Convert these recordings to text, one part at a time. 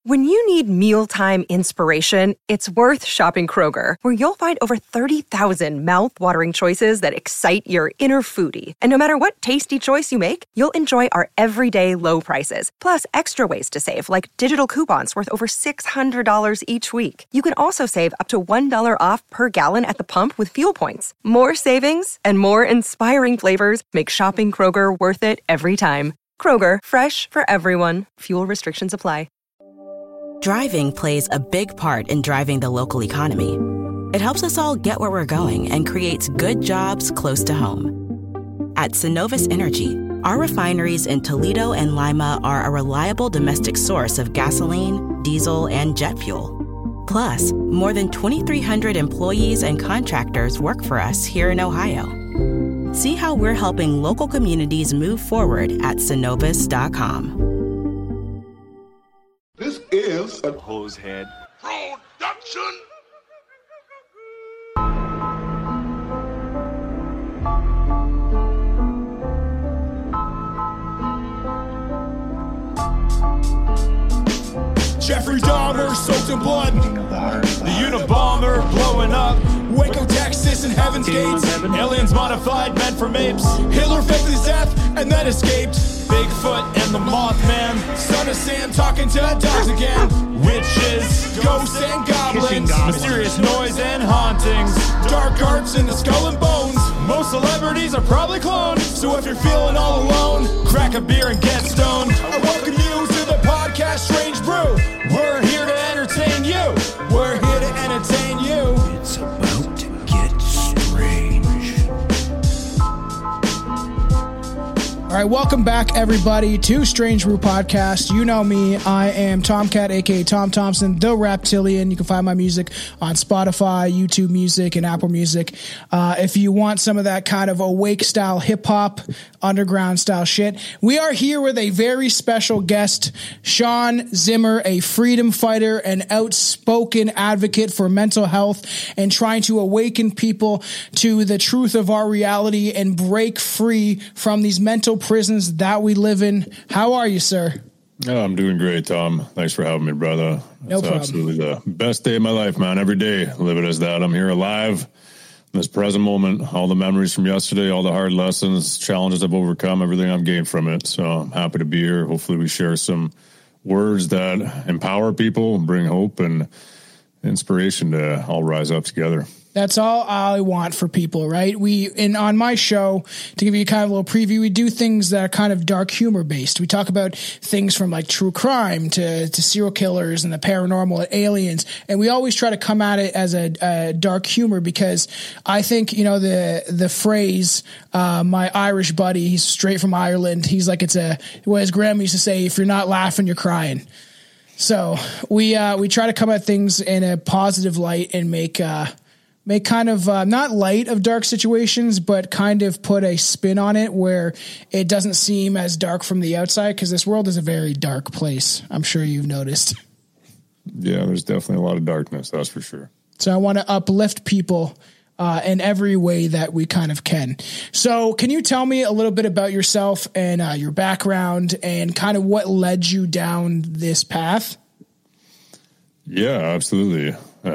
When you need mealtime inspiration, it's worth shopping Kroger, where you'll find over 30,000 mouth-watering choices that excite your inner foodie. And no matter what tasty choice you make, you'll enjoy our everyday low prices, plus extra ways to save, like digital coupons worth over $600 each week. You can also save up to $1 off per gallon at the pump with fuel points. More savings and more inspiring flavors make shopping Kroger worth it every time. Kroger, fresh for everyone. Fuel restrictions apply. Driving plays a big part in driving the local economy. It helps us all get where we're going and creates good jobs close to home. At Synovus Energy, our refineries in Toledo and Lima are a reliable domestic source of gasoline, diesel, and jet fuel. Plus, more than 2,300 employees and contractors work for us here in Ohio. See how we're helping local communities move forward at Synovus.com. This is a Hosehead production. Jeffrey Dahmer soaked in blood. The Unabomber blowing up. Waco, Texas, and Heaven's Gates. Aliens modified, meant for apes. Hitler faked his death and then escaped. Bigfoot and the Mothman. Son of Sam talking to dogs again. Witches, ghosts, and goblins. Mysterious noise and hauntings. Dark arts in the skull and bones. Most celebrities are probably cloned. So if you're feeling all alone, crack a beer and get stoned. I welcome you to the podcast Strange Brew. We're here to entertain you. We're here to entertain you. It's about to get strange. All right, welcome back, everybody, to Strange Brew Podcast. You know me. I am Tomcat, a.k.a. Tom Thompson, the Reptilian. You can find my music on Spotify, YouTube Music, and Apple Music. If you want some of that kind of awake-style hip-hop, underground-style shit, we are here with a very special guest, Sean Zimmer, a freedom fighter, an outspoken advocate for mental health, and trying to awaken people to the truth of our reality and break free from these mental prisons that we live in. How are you, sir? Oh, I'm doing great, Tom. Thanks for having me, brother. No problem. Absolutely the best day of my life, man. Every day, live it as that. I'm here alive in this present moment. All the memories from yesterday, all the hard lessons, challenges I've overcome, everything I've gained from it. So I'm happy to be here. Hopefully we share some words that empower people, bring hope and inspiration to all rise up together. That's all I want for people, right? On my show, to give you kind of a little preview, we do things that are kind of dark humor based. We talk about things from like true crime to serial killers and the paranormal and aliens. And we always try to come at it as a dark humor because I think, you know, the phrase, my Irish buddy, he's straight from Ireland. He's like, what his grandma used to say, if you're not laughing, you're crying. So we try to come at things in a positive light and make kind of not light of dark situations, but kind of put a spin on it where it doesn't seem as dark from the outside, because this world is a very dark place. I'm sure you've noticed. Yeah, there's definitely a lot of darkness, that's for sure. So I want to uplift people in every way that we kind of can. So can you tell me a little bit about yourself and your background and kind of what led you down this path? Yeah, absolutely.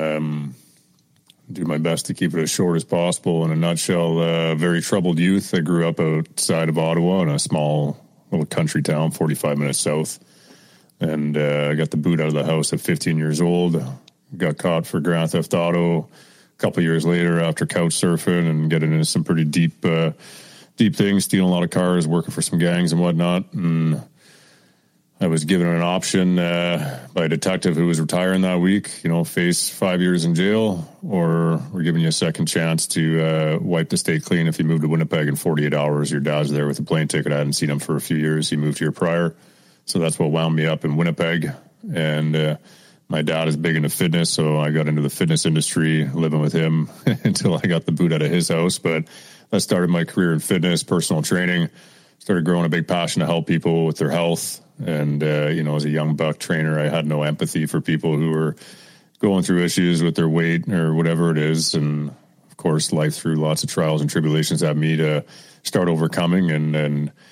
Do my best to keep it as short as possible. In a nutshell, very troubled youth. I grew up outside of Ottawa in a small little country town, 45 minutes south. And I got the boot out of the house at 15 years old. Got caught for Grand Theft Auto a couple of years later after couch surfing and getting into some pretty deep things, stealing a lot of cars, working for some gangs and whatnot. And I was given an option by a detective who was retiring that week, face 5 years in jail, or we're giving you a second chance to wipe the state clean if you move to Winnipeg in 48 hours. Your dad's there with a plane ticket. I hadn't seen him for a few years. He moved here prior. So that's what wound me up in Winnipeg. And my dad is big into fitness, so I got into the fitness industry, living with him until I got the boot out of his house. But that started my career in fitness, personal training. Started growing a big passion to help people with their health. And, as a young buck trainer, I had no empathy for people who were going through issues with their weight or whatever it is. And, of course, life threw lots of trials and tribulations at me to start overcoming. And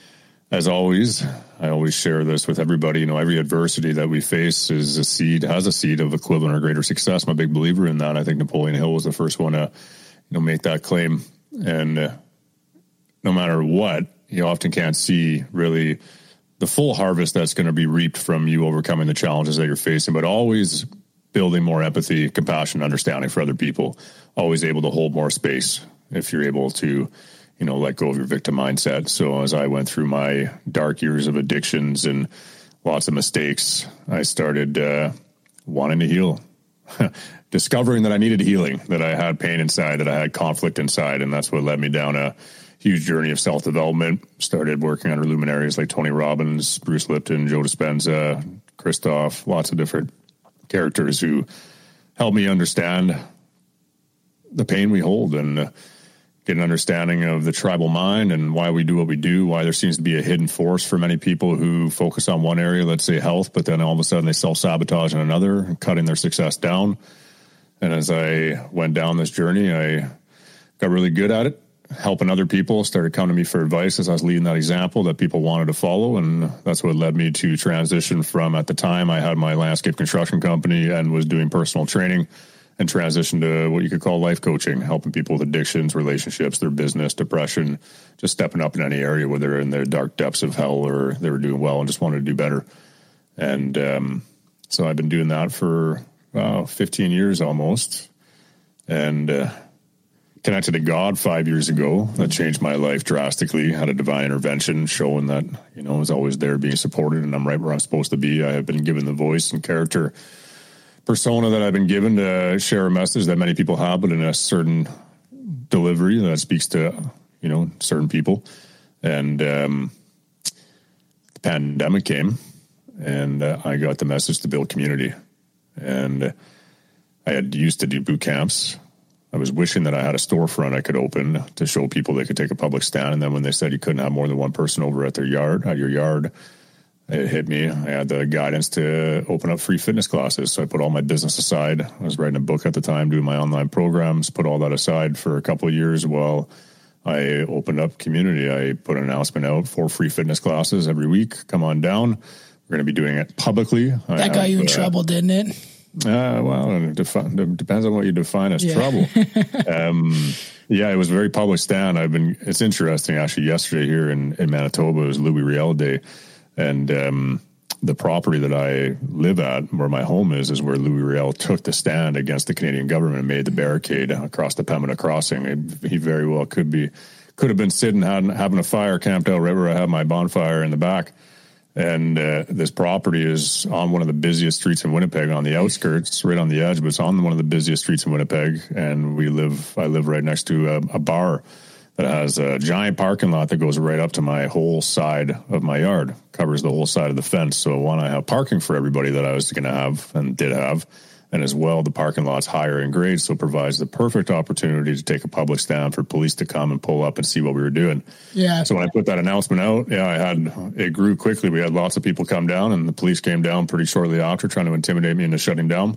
as always, I always share this with everybody. Every adversity that we face has a seed of equivalent or greater success. I'm a big believer in that. I think Napoleon Hill was the first one to, make that claim. And no matter what, you often can't see really the full harvest that's going to be reaped from you overcoming the challenges that you're facing, but always building more empathy, compassion, understanding for other people, always able to hold more space if you're able to, let go of your victim mindset. So as I went through my dark years of addictions and lots of mistakes, I started wanting to heal, discovering that I needed healing, that I had pain inside, that I had conflict inside. And that's what led me down a huge journey of self-development. Started working under luminaries like Tony Robbins, Bruce Lipton, Joe Dispenza, Christoph, lots of different characters who helped me understand the pain we hold and get an understanding of the tribal mind and why we do what we do, why there seems to be a hidden force for many people who focus on one area, let's say health, but then all of a sudden they self-sabotage in another, cutting their success down. And as I went down this journey, I got really good at it, helping other people, started coming to me for advice as I was leading that example that people wanted to follow. And that's what led me to transition from, at the time, I had my landscape construction company and was doing personal training, and transition to what you could call life coaching, helping people with addictions, relationships, their business, depression, just stepping up in any area where they're in the dark depths of hell or they were doing well and just wanted to do better. And so I've been doing that for 15 years almost, and connected to God 5 years ago. That changed my life drastically. Had a divine intervention showing that, I was always there being supported and I'm right where I'm supposed to be. I have been given the voice and character persona that I've been given to share a message that many people have, but in a certain delivery that speaks to, certain people. And the pandemic came, and I got the message to build community. And I had used to do boot camps. I was wishing that I had a storefront I could open to show people they could take a public stand. And then when they said you couldn't have more than one person over at your yard, it hit me. I had the guidance to open up free fitness classes. So I put all my business aside. I was writing a book at the time, doing my online programs, put all that aside for a couple of years while I opened up community. I put an announcement out for free fitness classes every week. Come on down. We're going to be doing it publicly. That got you in trouble, didn't it? Well, it depends on what you define as trouble. It was a very public stand. It's interesting, actually, yesterday here in Manitoba, it was Louis Riel Day. And the property that I live at, where my home is where Louis Riel took the stand against the Canadian government and made the barricade across the Pembina Crossing. He very well could have been sitting having a fire camped out right where I have my bonfire in the back. And this property is on one of the busiest streets in Winnipeg, on the outskirts, right on the edge, but it's on one of the busiest streets in Winnipeg. And I live right next to a bar that has a giant parking lot that goes right up to my whole side of my yard, covers the whole side of the fence. So I have parking for everybody that I was going to have and did have. And as well, the parking lot's higher in grade, so it provides the perfect opportunity to take a public stand for police to come and pull up and see what we were doing. Yeah. So when I put that announcement out, it grew quickly. We had lots of people come down, and the police came down pretty shortly after, trying to intimidate me into shutting down,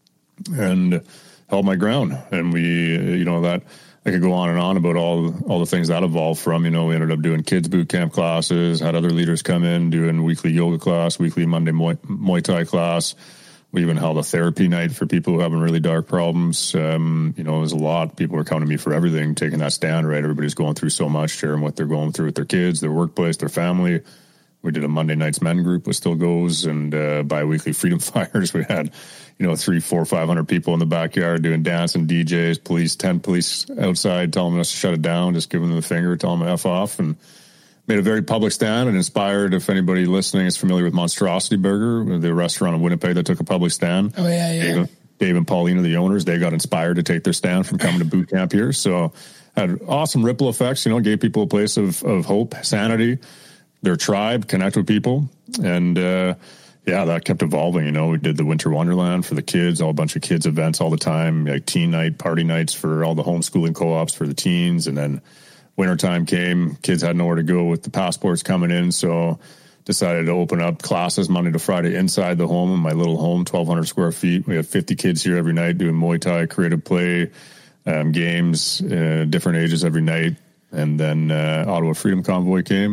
and held my ground. And we, that I could go on and on about all the things that evolved from. We ended up doing kids boot camp classes, had other leaders come in, doing weekly yoga class, weekly Monday Muay Thai class. We even held a therapy night for people who have really dark problems. There's a lot. People are coming to me for everything, taking that stand, right? Everybody's going through so much, sharing what they're going through with their kids, their workplace, their family. We did a Monday nights men group, which still goes, and bi-weekly freedom fires. We had, 300, 400, 500 people in the backyard doing dance and DJs, 10 police outside telling us to shut it down, just giving them the finger, telling them to F off, and made a very public stand and inspired, if anybody listening is familiar with Monstrosity Burger, the restaurant in Winnipeg that took a public stand. Oh, yeah. Dave and Paulina, the owners, they got inspired to take their stand from coming to boot camp here. So had awesome ripple effects, gave people a place of hope, sanity, their tribe, connect with people. And, that kept evolving. We did the Winter Wonderland for the kids, a bunch of kids events all the time, like teen night, party nights for all the homeschooling co-ops for the teens. And then wintertime came, kids had nowhere to go with the passports coming in, so decided to open up classes Monday to Friday inside the home, in my little home, 1,200 square feet. We have 50 kids here every night doing Muay Thai, creative play, games, different ages every night. And then Ottawa Freedom Convoy came,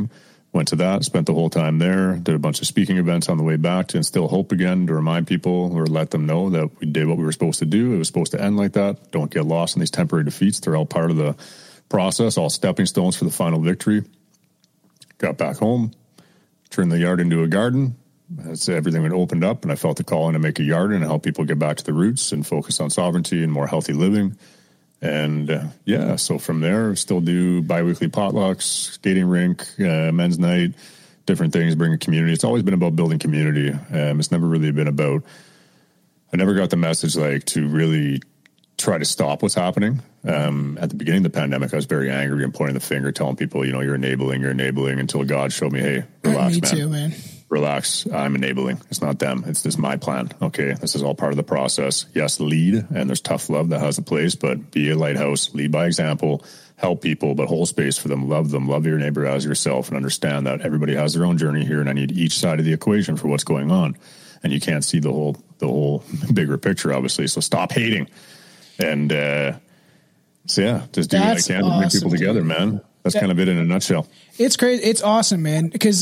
went to that, spent the whole time there, did a bunch of speaking events on the way back to instill hope again, to remind people or let them know that we did what we were supposed to do. It was supposed to end like that. Don't get lost in these temporary defeats. They're all part of the process, all stepping stones for the final victory. Got back home, turned the yard into a garden. As everything had opened up, and I felt the calling to make a garden and help people get back to the roots and focus on sovereignty and more healthy living. And so from there, still do biweekly potlucks, skating rink, men's night, different things, bring a community. It's always been about building community. It's never really been about, I never got the message like to really try to stop what's happening. At the beginning of the pandemic, I was very angry and pointing the finger, telling people, you're enabling, until God showed me, hey, relax, Me too, man. Relax. I'm enabling. It's not them. It's just my plan. Okay. This is all part of the process. Yes, lead, and there's tough love that has a place, but be a lighthouse, lead by example, help people, but hold space for them, love your neighbor as yourself, and understand that everybody has their own journey here, and I need each side of the equation for what's going on. And you can't see the whole bigger picture, obviously. So stop hating. And, just do what I can to bring people together, man. That's kind of it in a nutshell. It's crazy. It's awesome, man. Because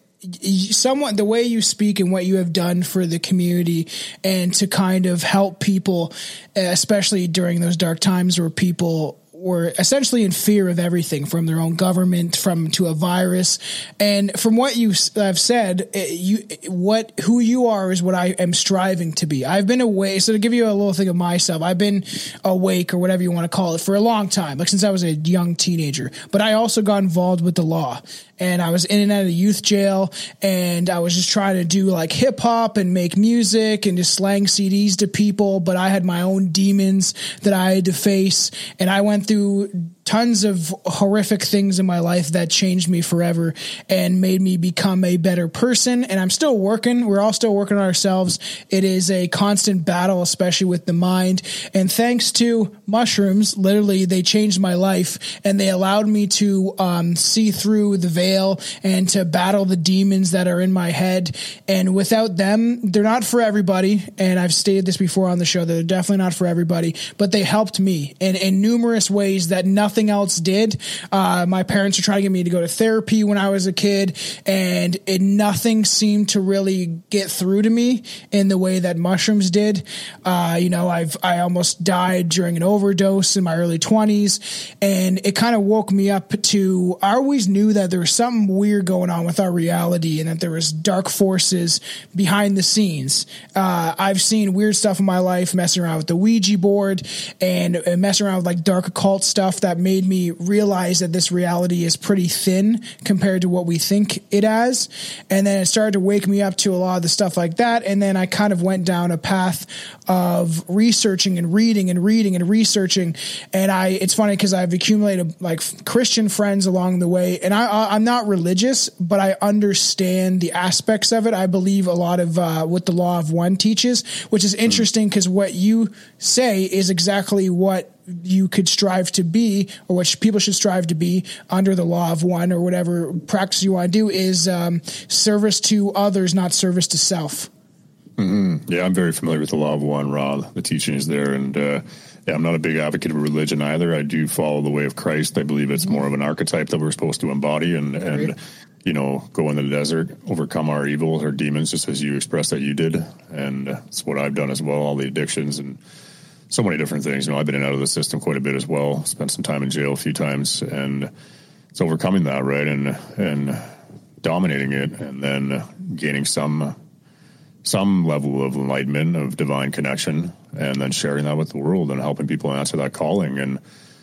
the way you speak and what you have done for the community and to kind of help people, especially during those dark times where people were essentially in fear of everything, from their own government, to a virus. And from what you have said, who you are is what I am striving to be. I've been away. So to give you a little thing of myself, I've been awake, or whatever you want to call it, for a long time, like since I was a young teenager. But I also got involved with the law. And I was in and out of youth jail, and I was just trying to do like hip hop and make music and just slang CDs to people. But I had my own demons that I had to face, and I went through tons of horrific things in my life that changed me forever and made me become a better person. And I'm still working. We're all still working on ourselves. It is a constant battle, especially with the mind. And thanks to mushrooms, literally, they changed my life, and they allowed me to see through the veil and to battle the demons that are in my head. And without them, they're not for everybody. And I've stated this before on the show, that they're definitely not for everybody, but they helped me in numerous ways that nothing else did. My parents were trying to get me to go to therapy when I was a kid, and nothing seemed to really get through to me in the way that mushrooms did. I almost died during an overdose in my early 20s, and it kind of woke me up to, I always knew that there was something weird going on with our reality, and that there was dark forces behind the scenes. I've seen weird stuff in my life, messing around with the Ouija board and messing around with like dark occult stuff that made me realize that this reality is pretty thin compared to what we think it as. And then it started to wake me up to a lot of the stuff like that. And then I kind of went down a path of researching and reading and researching. And it's funny because I've accumulated like Christian friends along the way, and I'm not religious, but I understand the aspects of it. I believe a lot of what the Law of One teaches, which is interesting because what you say is exactly what you could strive to be, or what people should strive to be under the Law of One, or whatever practice you want to do, is service to others, not service to self. Mm-hmm. Yeah, I'm very familiar with the Law of One, Rod. The teaching is there, and I'm not a big advocate of religion either. I do follow the way of Christ. I believe it's more of an archetype that we're supposed to embody, and go in the desert, overcome our evil, our demons, just as you expressed that you did. And it's what I've done as well, all the addictions and so many different things. I've been in and out of the system quite a bit as well. Spent some time in jail a few times, and it's overcoming that, right? And dominating it, and then gaining some level of enlightenment, of divine connection, and then sharing that with the world and helping people answer that calling. And,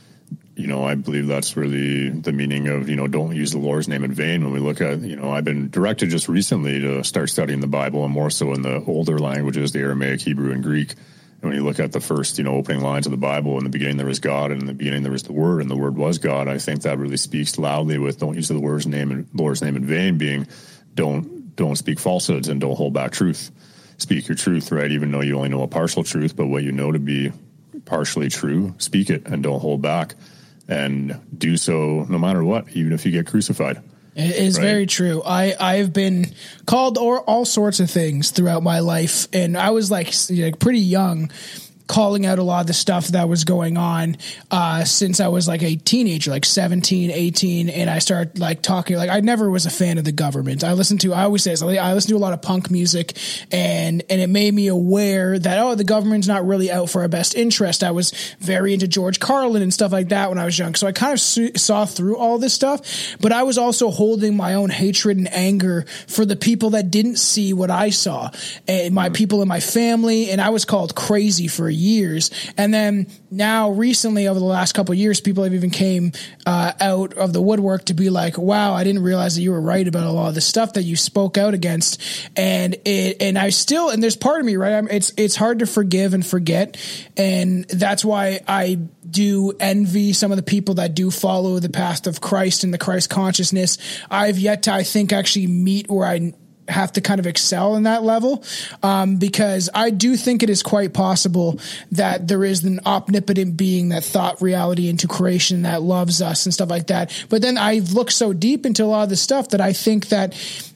I believe that's really the meaning of, don't use the Lord's name in vain. When we look at, I've been directed just recently to start studying the Bible, and more so in the older languages, the Aramaic, Hebrew, and Greek. And when you look at the first, opening lines of the Bible, in the beginning there was God, and in the beginning there was the Word, and the Word was God. I think that really speaks loudly with don't use the Lord's name in vain, being don't speak falsehoods and don't hold back truth. Speak your truth, right? Even though you only know a partial truth, but what you know to be partially true, speak it and don't hold back, and do so no matter what, even if you get crucified. It is very true. I've been called all sorts of things throughout my life, and I was like pretty young. calling out a lot of the stuff that was going on since I was like a teenager, like 17, 18, and I started like talking. Like I never was a fan of the government. I listened to a lot of punk music, and it made me aware that the government's not really out for our best interest. I was very into George Carlin and stuff like that when I was young, so I kind of saw through all this stuff. But I was also holding my own hatred and anger for the people that didn't see what I saw, and my people in my family, and I was called crazy for years. And then now recently, over the last couple of years, people have even came out of the woodwork to be like, wow, I didn't realize that you were right about a lot of the stuff that you spoke out against. And there's part of me, right? It's hard to forgive and forget. And that's why I do envy some of the people that do follow the path of Christ and the Christ consciousness. I've yet to, I think, actually meet where I have to kind of excel in that level, because I do think it is quite possible that there is an omnipotent being that thought reality into creation that loves us and stuff like that. But then I look so deep into a lot of this stuff that I think that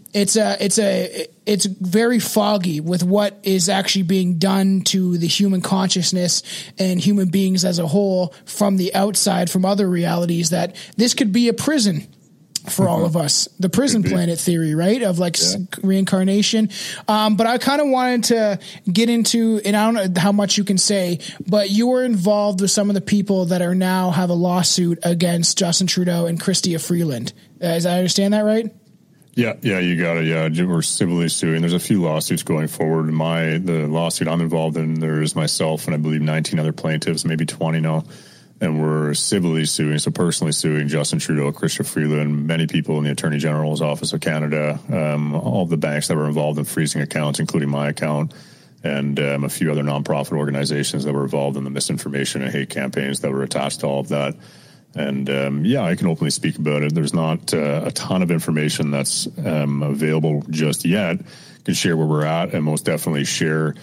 it's very foggy with what is actually being done to the human consciousness and human beings as a whole from the outside, from other realities, that this could be a prison for all of us, the prison planet theory, right? Of like reincarnation. But I kind of wanted to get into, and I don't know how much you can say, but you were involved with some of the people that are now have a lawsuit against Justin Trudeau and Chrystia Freeland. As I understand that, right? Yeah, you got it. Yeah, we're civilly suing. There's a few lawsuits going forward. The lawsuit I'm involved in, there's myself and I believe 19 other plaintiffs, maybe 20 now. And we're civilly suing, so personally suing Justin Trudeau, Chrystia Freeland, many people in the Attorney General's Office of Canada, all of the banks that were involved in freezing accounts, including my account, and a few other nonprofit organizations that were involved in the misinformation and hate campaigns that were attached to all of that. And I can openly speak about it. There's not a ton of information that's available just yet. I can share where we're at and most definitely share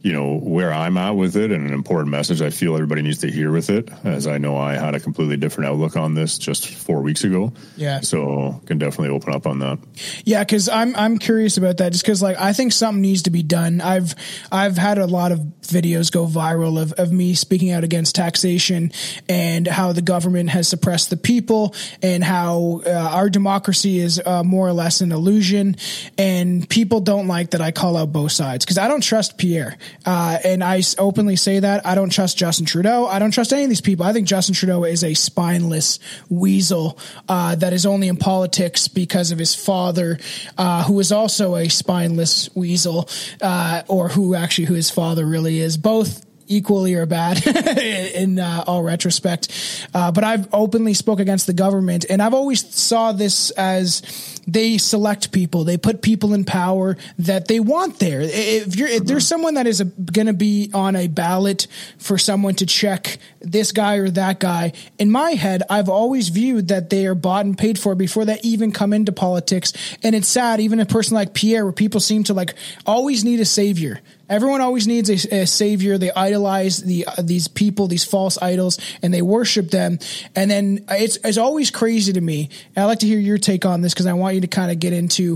where I'm at with it, and an important message I feel everybody needs to hear with it, as I know I had a completely different outlook on this just 4 weeks ago. Yeah. So can definitely open up on that. Yeah. Cause I'm curious about that, just cause like, I think something needs to be done. I've had a lot of videos go viral of me speaking out against taxation and how the government has suppressed the people and how our democracy is more or less an illusion. And people don't like that I call out both sides, cause I don't trust Pierre. And I openly say that I don't trust Justin Trudeau. I don't trust any of these people. I think Justin Trudeau is a spineless weasel that is only in politics because of his father, who is also a spineless weasel, or who his father really is. Both equally are bad in all retrospect. But I've openly spoke against the government, and I've always saw this as they select people. They put people in power that they want there. If there's someone that is going to be on a ballot for someone to check this guy or that guy, in my head, I've always viewed that they are bought and paid for before they even come into politics. And it's sad, even a person like Pierre, where people seem to like always need a savior. Everyone always needs a savior. They idolize these people, these false idols, and they worship them. And then it's always crazy to me. And I'd like to hear your take on this, because I want you to kind of get into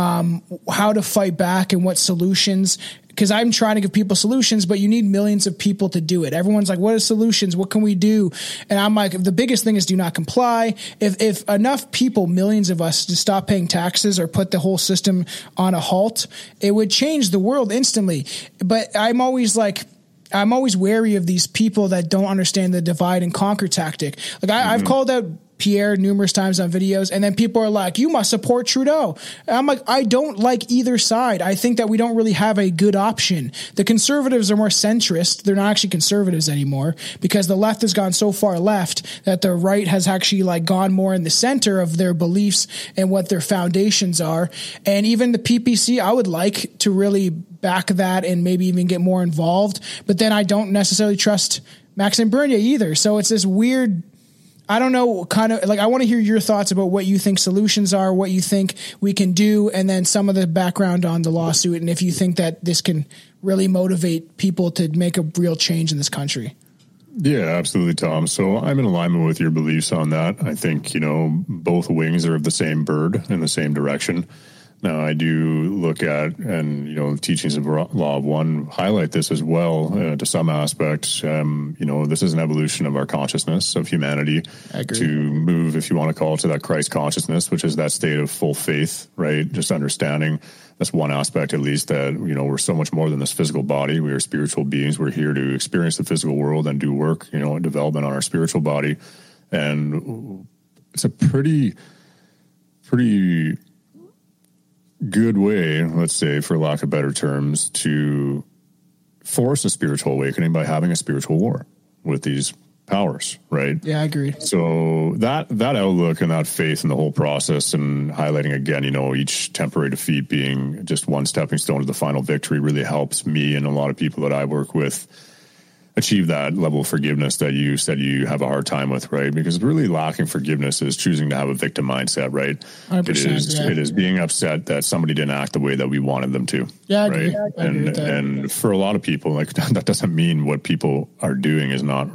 how to fight back and what solutions. Because I'm trying to give people solutions, but you need millions of people to do it. Everyone's like, what are solutions? What can we do? And I'm like, the biggest thing is do not comply. If enough people, millions of us, to stop paying taxes or put the whole system on a halt, it would change the world instantly. But I'm always wary of these people that don't understand the divide and conquer tactic. Like I've called out Pierre numerous times on videos, and then people are like, you must support Trudeau. And I'm like, I don't like either side. I think that we don't really have a good option. The conservatives are more centrist. They're not actually conservatives anymore, because the left has gone so far left that the right has actually like gone more in the center of their beliefs and what their foundations are. And even the PPC, I would like to really back that and maybe even get more involved. But then I don't necessarily trust Maxime Bernier either. So it's this weird, I don't know, kind of like, I want to hear your thoughts about what you think solutions are, what you think we can do, and then some of the background on the lawsuit, and if you think that this can really motivate people to make a real change in this country. Yeah, absolutely, Tom. So I'm in alignment with your beliefs on that. I think, both wings are of the same bird in the same direction. Now, I do look at, and, the teachings of Law of One highlight this as well to some aspects. This is an evolution of our consciousness, of humanity, to move, if you want to call it, to that Christ consciousness, which is that state of full faith, right? Just understanding that's one aspect, at least, that, we're so much more than this physical body. We are spiritual beings. We're here to experience the physical world and do work, development on our spiritual body. And it's a pretty good way, let's say, for lack of better terms, to force a spiritual awakening by having a spiritual war with these powers, right? Yeah, I agree. So that outlook and that faith in the whole process, and highlighting again, each temporary defeat being just one stepping stone to the final victory, really helps me and a lot of people that I work with achieve that level of forgiveness that you said you have a hard time with, right? Because really lacking forgiveness is choosing to have a victim mindset, right? 100%, It is being upset that somebody didn't act the way that we wanted them to. Yeah, I right? agree. I agree with that. And for a lot of people, like, that doesn't mean what people are doing is not,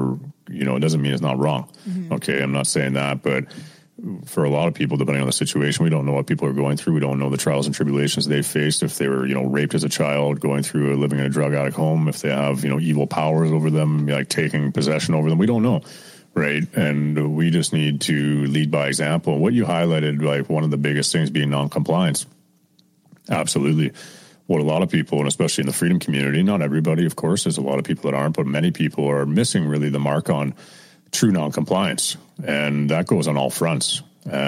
it doesn't mean it's not wrong. Mm-hmm. Okay, I'm not saying that, but for a lot of people, depending on the situation, we don't know what people are going through. We don't know the trials and tribulations they faced. If they were, raped as a child, going through living in a drug addict home, if they have, evil powers over them, like taking possession over them, we don't know. Right. And we just need to lead by example. What you highlighted, like one of the biggest things being non-compliance. Absolutely. What a lot of people, and especially in the freedom community, not everybody, of course, there's a lot of people that aren't, but many people are missing really the mark on true non-compliance. And that goes on all fronts.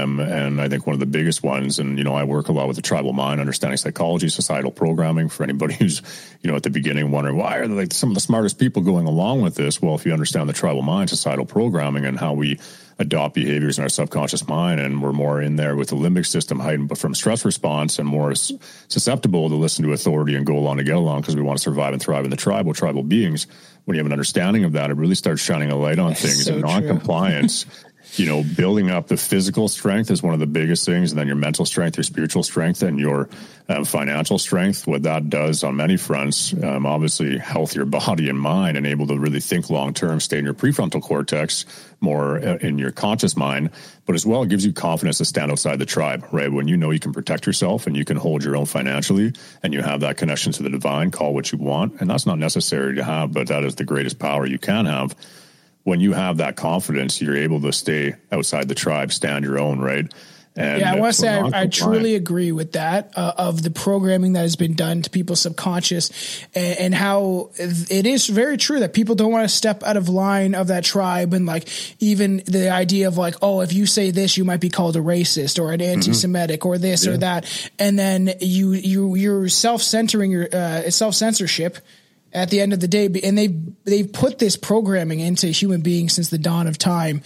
And I think one of the biggest ones, and, I work a lot with the tribal mind, understanding psychology, societal programming, for anybody who's, at the beginning wondering, why are like some of the smartest people going along with this? Well, if you understand the tribal mind, societal programming, and how we adopt behaviors in our subconscious mind, and we're more in there with the limbic system heightened from stress response and more susceptible to listen to authority and go along to get along because we want to survive and thrive in the tribe. We're tribal beings. When you have an understanding of that, it really starts shining a light on things. So and non-compliance, building up the physical strength is one of the biggest things, and then your mental strength, your spiritual strength, and your financial strength. What that does on many fronts, obviously healthier body and mind, and able to really think long-term, stay in your prefrontal cortex, more in your conscious mind, but as well, it gives you confidence to stand outside the tribe, right? When you can protect yourself and you can hold your own financially, and you have that connection to the divine, call what you want. And that's not necessary to have, but that is the greatest power you can have. When you have that confidence, you're able to stay outside the tribe, stand your own, right? And I want to say I truly agree with that, of the programming that has been done to people's subconscious, and how it is very true that people don't want to step out of line of that tribe. And like, even the idea of like, oh, if you say this, you might be called a racist or an anti-Semitic or this or that. And then you're self-censoring your self-censorship at the end of the day, and they've put this programming into human beings since the dawn of time.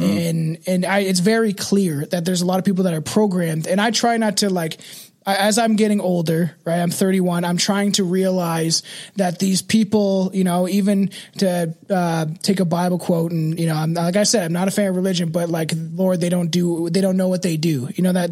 And it's very clear that there's a lot of people that are programmed, and I try not to, like, as I'm getting older, right? I'm 31. I'm trying to realize that these people, even to take a Bible quote, and I'm, like I said, I'm not a fan of religion, but like, Lord, they don't know what they do.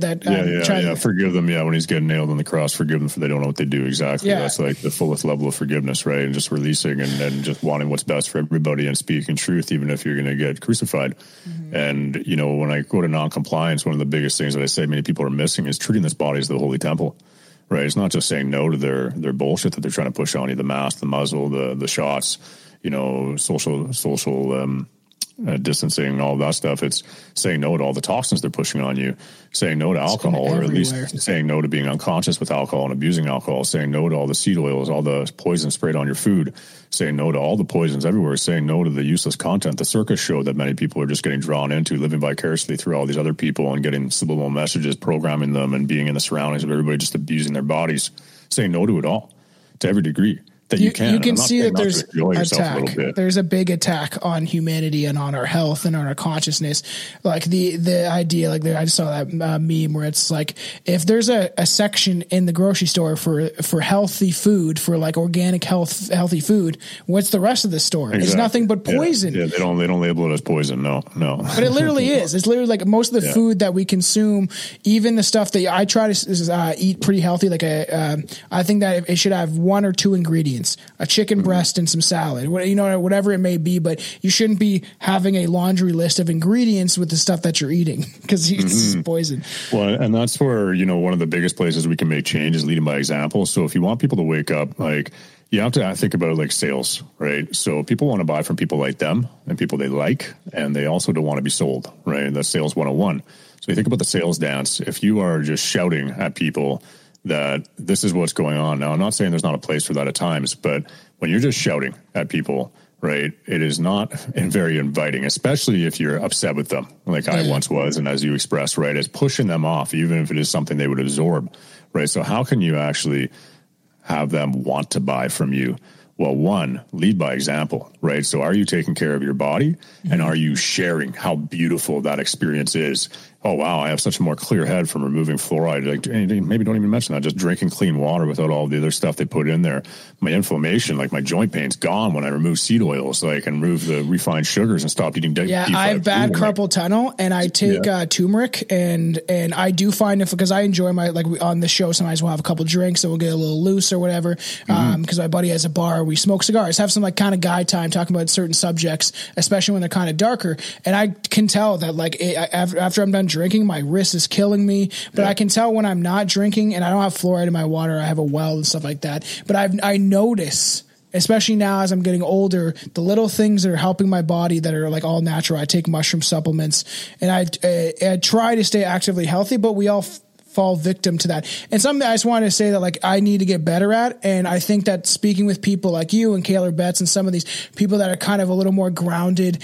Forgive them. Yeah, when he's getting nailed on the cross, forgive them for they don't know what they do. Exactly. Yeah. That's like the fullest level of forgiveness, right? And just releasing and just wanting what's best for everybody and speaking truth, even if you're going to get crucified. And when I go to non-compliance, one of the biggest things that I say many people are missing is treating this body as the holy temple, right? It's not just saying no to their bullshit that they're trying to push on you, the mask, the muzzle, the shots, social distancing, all that stuff. It's saying no to all the toxins they're pushing on you, saying no to alcohol, or at least saying no to being unconscious with alcohol and abusing alcohol, saying no to all the seed oils, all the poison sprayed on your food, saying no to all the poisons everywhere, saying no to the useless content, the circus show that many people are just getting drawn into, living vicariously through all these other people and getting subliminal messages, programming them, and being in the surroundings of everybody just abusing their bodies. Saying no to it all, to every degree that you can. You can see that there's attack. There's a big attack on humanity and on our health and on our consciousness. Like the idea, like I just saw that meme where it's like, if there's a section in the grocery store for healthy food, for like organic healthy food, what's the rest of the store? Exactly. It's nothing but poison. Yeah, they don't label it as poison. No. But it literally is. It's literally like most of the food that we consume, even the stuff that I try to eat pretty healthy. Like I think that it should have 1 or 2 ingredients. ingredients, a chicken breast and some salad, whatever it may be, but you shouldn't be having a laundry list of ingredients with the stuff that you're eating because it's poison. Well, and that's where, one of the biggest places we can make change is leading by example. So if you want people to wake up, like, you have to think about it like sales, right? So people want to buy from people like them and people they like, and they also don't want to be sold, right? That's sales 101. So you think about the sales dance. If you are just shouting at people that this is what's going on. Now, I'm not saying there's not a place for that at times, but when you're just shouting at people, right, it is not very inviting, especially if you're upset with them, like I once was. And as you expressed, right, it's pushing them off, even if it is something they would absorb, right? So how can you actually have them want to buy from you? Well, one, lead by example, right? So are you taking care of your body, and are you sharing how beautiful that experience is? Oh, wow, I have such a more clear head from removing fluoride. Like, maybe don't even mention that. Just drinking clean water without all the other stuff they put in there. My inflammation, like my joint pain's gone when I remove seed oils, like, and remove the refined sugars and stop eating deep fried I have bad carpal tunnel, and I take turmeric, and I do find it, because I enjoy on the show, sometimes we'll have a couple drinks and we'll get a little loose or whatever, because my buddy has a bar, we smoke cigars, have some like kind of guy time talking about certain subjects, especially when they're kind of darker, and I can tell that after I'm done drinking, my wrist is killing me, but I can tell when I'm not drinking, and I don't have fluoride in my water, I have a well and stuff like that, but I notice, especially now as I'm getting older, the little things that are helping my body that are like all natural. I take mushroom supplements, and I try to stay actively healthy, but we all fall victim to that. And something I just wanted to say that like I need to get better at, and I think that speaking with people like you and Kaylor Betts and some of these people that are kind of a little more grounded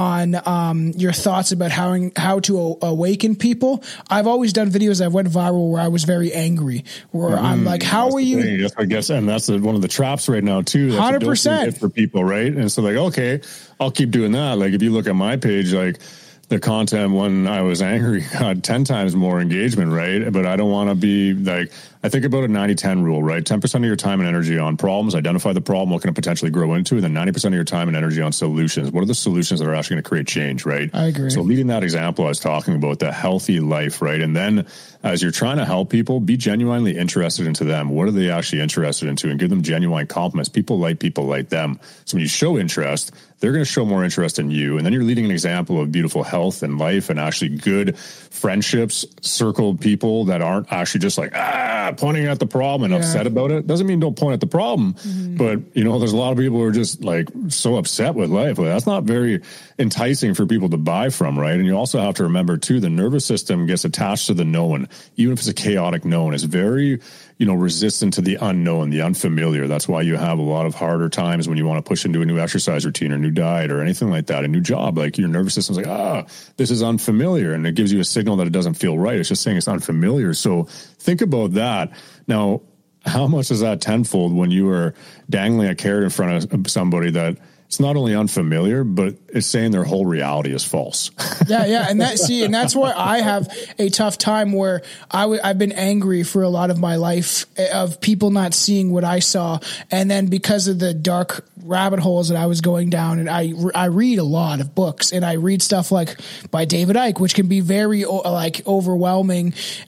on your thoughts about how to awaken people. I've always done videos that went viral where I was very angry, where I'm like, how are you? Yes, I guess, and that's one of the traps right now too. 100% for people, right? And so like, okay, I'll keep doing that. Like if you look at my page, like, the content when I was angry got 10 times more engagement, right? But I don't want to be like, I think about a 90-10 rule, right? 10% of your time and energy on problems, identify the problem, what can it potentially grow into, and then 90% of your time and energy on solutions. What are the solutions that are actually going to create change, right? I agree. So leading that example I was talking about, the healthy life, right? And then as you're trying to help people, be genuinely interested into them. What are they actually interested into? And give them genuine compliments. People like them. So when you show interest, they're going to show more interest in you. And then you're leading an example of beautiful health and life and actually good friendships, circled people that aren't actually just like, pointing at the problem and upset about it. Doesn't mean don't point at the problem, but there's a lot of people who are just like so upset with life. Well, that's not very enticing for people to buy from, right? And you also have to remember too, the nervous system gets attached to the known, even if it's a chaotic known. It's very, resistant to the unknown, the unfamiliar. That's why you have a lot of harder times when you want to push into a new exercise routine or new diet or anything like that, a new job. Like your nervous system's like, this is unfamiliar. And it gives you a signal that it doesn't feel right. It's just saying it's unfamiliar. So think about that. Now, how much is that tenfold when you are dangling a carrot in front of somebody that it's not only unfamiliar, but it's saying their whole reality is false. Yeah. And that's why I have a tough time where I've been angry for a lot of my life of people not seeing what I saw. And then because of the dark rabbit holes that I was going down, and I read a lot of books, and I read stuff like by David Icke, which can be very overwhelming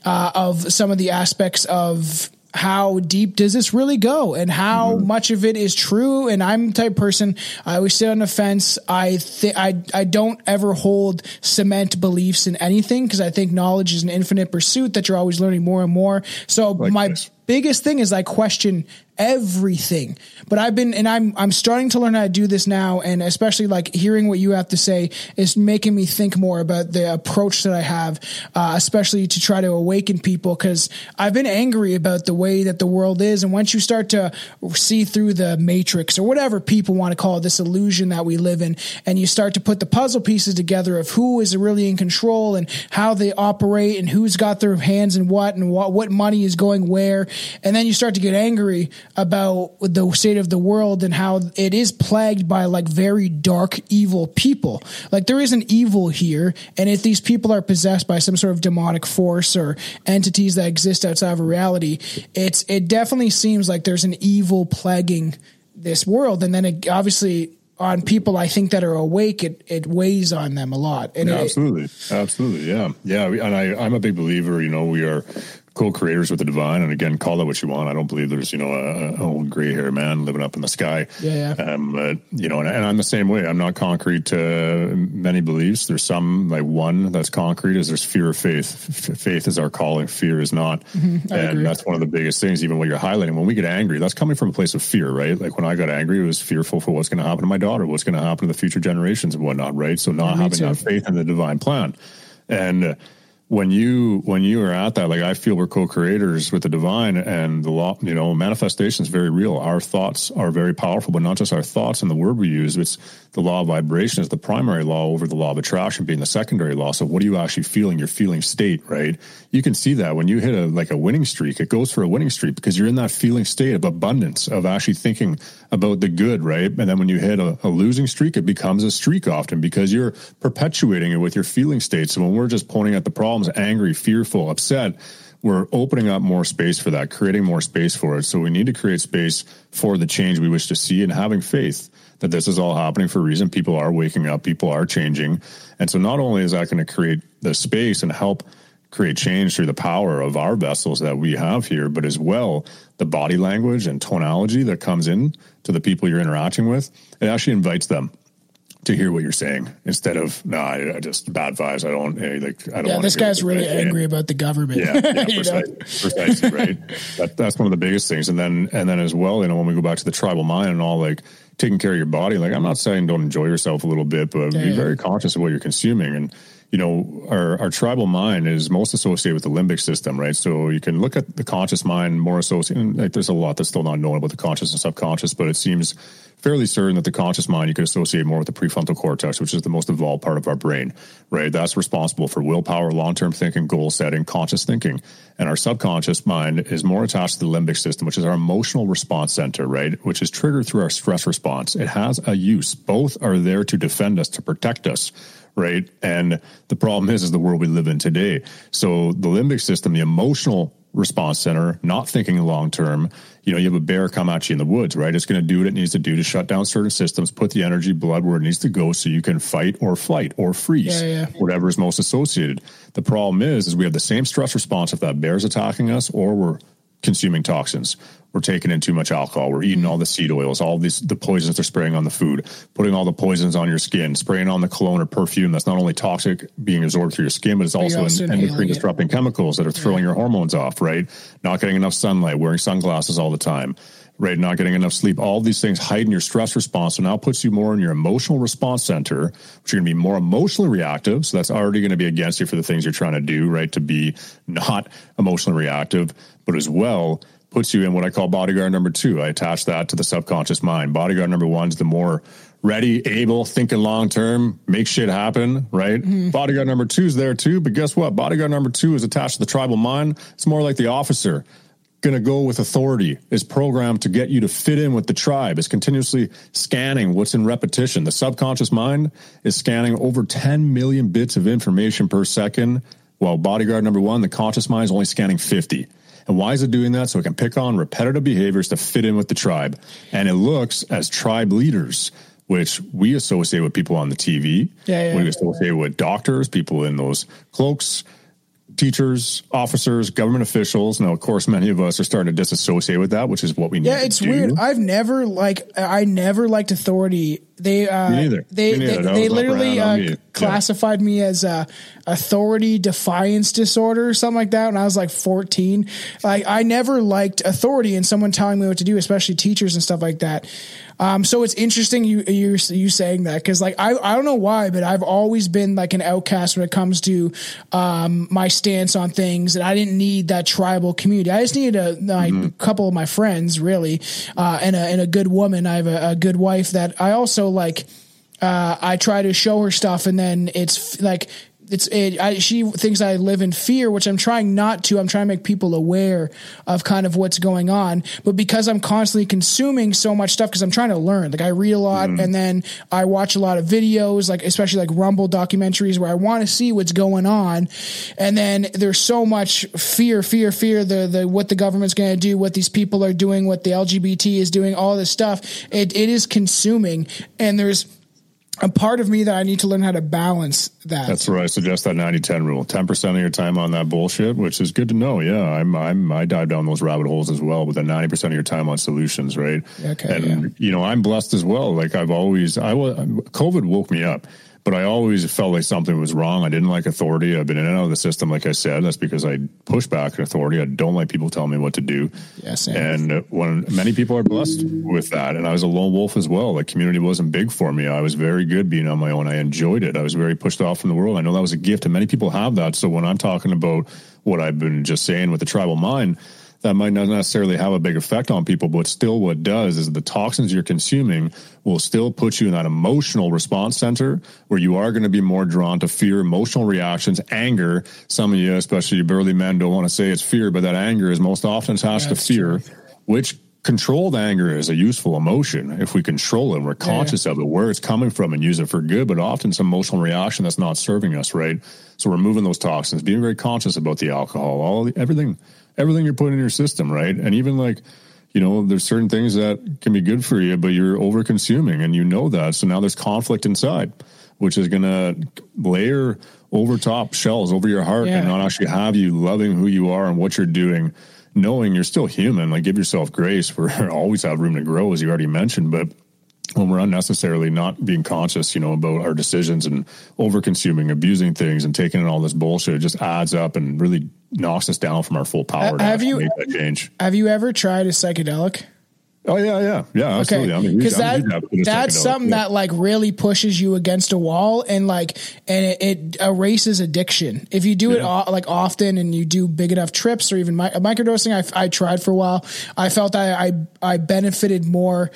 of some of the aspects of how deep does this really go and how much of it is true. And I'm the type of person, I always sit on the fence. I don't ever hold cement beliefs in anything, because I think knowledge is an infinite pursuit that you're always learning more and more. So biggest thing is I question everything, but I'm starting to learn how to do this now. And especially like hearing what you have to say is making me think more about the approach that I have, especially to try to awaken people. Cause I've been angry about the way that the world is. And once you start to see through the matrix or whatever people want to call it, this illusion that we live in, and you start to put the puzzle pieces together of who is really in control and how they operate and who's got their hands in what and what money is going where. And then you start to get angry about the state of the world and how it is plagued by like very dark, evil people. Like there is an evil here. And if these people are possessed by some sort of demonic force or entities that exist outside of reality, it definitely seems like there's an evil plaguing this world. And then it obviously on people, I think that are awake, it weighs on them a lot. And absolutely. Yeah. And I'm a big believer, we are co-creators with the divine. And again, call that what you want. I don't believe there's, a old gray hair man living up in the sky. Yeah. But, and I'm the same way. I'm not concrete to many beliefs. There's some, like one that's concrete is there's fear of faith. Faith is our calling. Fear is not. Mm-hmm. And that's one of the biggest things, even what you're highlighting. When we get angry, that's coming from a place of fear, right? Like when I got angry, it was fearful for what's going to happen to my daughter, what's going to happen to the future generations and whatnot, right? So not having that faith in the divine plan. And when you are at that, like I feel we're co-creators with the divine, and the law, manifestation is very real. Our thoughts are very powerful, but not just our thoughts and the word we use. It's the law of vibration is the primary law over the law of attraction being the secondary law. So what are you actually feeling? Your feeling state, right? You can see that when you hit a winning streak, it goes for a winning streak because you're in that feeling state of abundance, of actually thinking about the good, right? And then when you hit a losing streak, it becomes a streak often because you're perpetuating it with your feeling state. So when we're just pointing at the problems, angry, fearful, upset, we're opening up more space for that, creating more space for it. So we need to create space for the change we wish to see and having faith that this is all happening for a reason. People are waking up, people are changing. And so not only is that going to create the space and help create change through the power of our vessels that we have here, but as well, the body language and tonality that comes in to the people you're interacting with, it actually invites them to hear what you're saying instead of, I just bad vibes. I don't Yeah, want this guy's really angry about the government. Yeah, precisely, right. That's one of the biggest things. And then as well, when we go back to the tribal mind and all, like taking care of your body, like I'm not saying don't enjoy yourself a little bit, but be very conscious of what you're consuming. And our tribal mind is most associated with the limbic system, right? So you can look at the conscious mind more associated. Like there's a lot that's still not known about the conscious and subconscious, but it seems fairly certain that the conscious mind you can associate more with the prefrontal cortex, which is the most evolved part of our brain, right? That's responsible for willpower, long-term thinking, goal setting, conscious thinking. And our subconscious mind is more attached to the limbic system, which is our emotional response center, right? Which is triggered through our stress response. It has a use. Both are there to defend us, to protect us, right? And the problem is the world we live in today. So the limbic system, the emotional response center, not thinking long term, you have a bear come at you in the woods, right? It's going to do what it needs to do to shut down certain systems, put the energy, blood where it needs to go so you can fight or flight or freeze, whatever is most associated. The problem is we have the same stress response if that bear's attacking us or we're consuming toxins. We're taking in too much alcohol. We're eating all the seed oils, all the poisons they're spraying on the food, putting all the poisons on your skin, spraying on the cologne or perfume that's not only toxic being absorbed through your skin, but it's also endocrine disrupting chemicals that are throwing your hormones off, right? Not getting enough sunlight, wearing sunglasses all the time, right? Not getting enough sleep. All of these things heighten your stress response. So now puts you more in your emotional response center, which you're going to be more emotionally reactive. So that's already going to be against you for the things you're trying to do, right? To be not emotionally reactive, but as well puts you in what I call bodyguard number 2. I attach that to the subconscious mind. Bodyguard number 1 is the more ready, able, thinking long term, make shit happen, right? Mm-hmm. Bodyguard number 2 is there too, but guess what? Bodyguard number 2 is attached to the tribal mind. It's more like the officer. Going to go with authority, is programmed to get you to fit in with the tribe, is continuously scanning what's in repetition. The subconscious mind is scanning over 10 million bits of information per second, while bodyguard number 1, the conscious mind, is only scanning 50. And why is it doing that? So it can pick on repetitive behaviors to fit in with the tribe. And it looks as tribe leaders, which we associate with people on the TV. We associate with doctors, people in those cloaks, teachers, officers, government officials. Now, of course, many of us are starting to disassociate with that, which is what we need to do. Yeah, it's weird. I never liked authority. They literally classified me as authority defiance disorder or something like that when I was like 14. Like I never liked authority and someone telling me what to do, especially teachers and stuff like that. So it's interesting you saying that, because like I don't know why, but I've always been like an outcast when it comes to my stance on things, and I didn't need that tribal community. I just needed a couple of my friends, really, and a good woman. I have a good wife that I also like. I try to show her stuff, and then it's like she thinks I live in fear, which I'm trying not to. I'm trying to make people aware of kind of what's going on. But because I'm constantly consuming so much stuff, because I'm trying to learn, like I read a lot and then I watch a lot of videos, like especially like Rumble documentaries where I want to see what's going on. And then there's so much fear, the what the government's going to do, what these people are doing, what the LGBT is doing, all this stuff. It is consuming. And there's a part of me that I need to learn how to balance that. That's where I suggest that 90-10 rule. 10% of your time on that bullshit, which is good to know. Yeah, I dive down those rabbit holes as well, but then 90% of your time on solutions, right? Okay. And you know, I'm blessed as well. Like COVID woke me up. But I always felt like something was wrong. I didn't like authority. I've been in and out of the system, like I said. That's because I push back at authority. I don't like people telling me what to do. Yes. And when many people are blessed with that, and I was a lone wolf as well. Like, community wasn't big for me. I was very good being on my own. I enjoyed it. I was very pushed off from the world. I know that was a gift, and many people have that. So when I'm talking about what I've been just saying with the tribal mind, that might not necessarily have a big effect on people, but still what does is the toxins you're consuming will still put you in that emotional response center where you are going to be more drawn to fear, emotional reactions, anger. Some of you, especially you burly men, don't want to say it's fear, but that anger is most often attached to fear, which controlled anger is a useful emotion if we control it and we're conscious of it, where it's coming from, and use it for good, but often it's emotional reaction that's not serving us, right? So removing those toxins, being very conscious about the alcohol, everything you're putting in your system, right? And even like, you know, there's certain things that can be good for you, but you're over consuming and you know that. So now there's conflict inside, which is going to layer over top shells over your heart and not actually have you loving who you are and what you're doing, knowing you're still human. Like, give yourself grace. We always have room to grow, as you already mentioned, but when we're unnecessarily not being conscious, you know, about our decisions and over consuming, abusing things and taking in all this bullshit, it just adds up and really knocks us down from our full power. Have you make that change? Have you ever tried a psychedelic? Oh yeah, absolutely. Okay, because that's something that like really pushes you against a wall, and it erases addiction. If you do it like often, and you do big enough trips, or even microdosing, I tried for a while. I felt I benefited more.